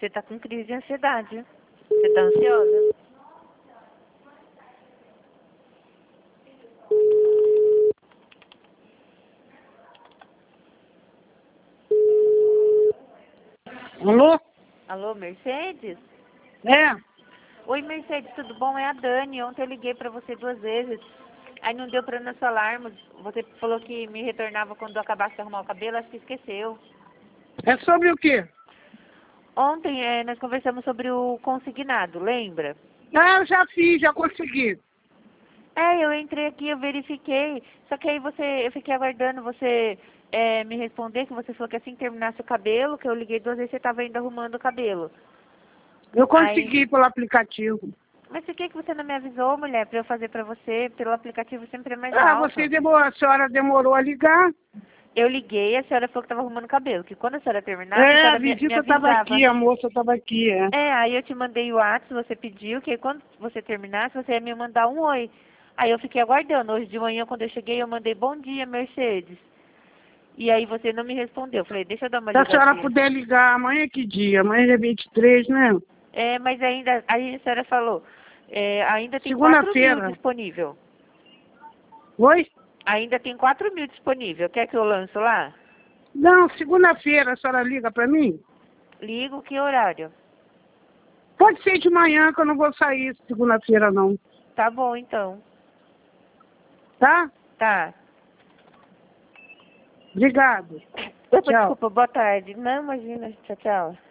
você tá com crise de ansiedade. Você tá ansiosa? Alô? Alô, Mercedes? É? Oi, Mercedes, tudo bom? É a Dani. Ontem eu liguei pra você 2 vezes. Aí não deu pra nosso alarme. Você falou que me retornava quando eu acabasse de arrumar o cabelo. Acho que esqueceu. É sobre o quê? Ontem nós conversamos sobre o consignado, lembra? Ah, eu já fiz, já consegui. Eu entrei aqui, eu verifiquei. Só que aí eu fiquei aguardando você me responder, que você falou que assim que terminasse o cabelo, que eu liguei 2 vezes, você tava ainda arrumando o cabelo. Eu Aí, consegui pelo aplicativo. mas por que você não me avisou, mulher, pra eu fazer pra você? Pelo aplicativo sempre é mais Ah, alto. a senhora demorou a ligar. Eu liguei, a senhora falou que tava arrumando o cabelo, que quando a senhora terminasse, a É, a senhora me visita estava avisava. aqui, a moça estava aqui, é. Aí eu te mandei o WhatsApp, você pediu, que quando você terminasse, você ia me mandar um oi. Aí eu fiquei aguardando. Hoje de manhã, quando eu cheguei, eu mandei bom dia, Mercedes. E aí você não me respondeu. Falei, deixa eu dar uma Se a senhora ligadinha. puder ligar, amanhã é que dia? Amanhã é 23, né? Mas ainda, aí a senhora falou, ainda tem 4.000 Segunda-feira. disponível. Oi? Ainda tem 4.000 disponível. Quer que eu lance lá? Não, segunda-feira a senhora liga para mim? Ligo, que horário? Pode ser de manhã, que eu não vou sair segunda-feira, não. Tá bom, então. Tá? Tá. Obrigado. Opa, Tchau. desculpa, boa tarde. Não, imagina. Tchau, tchau.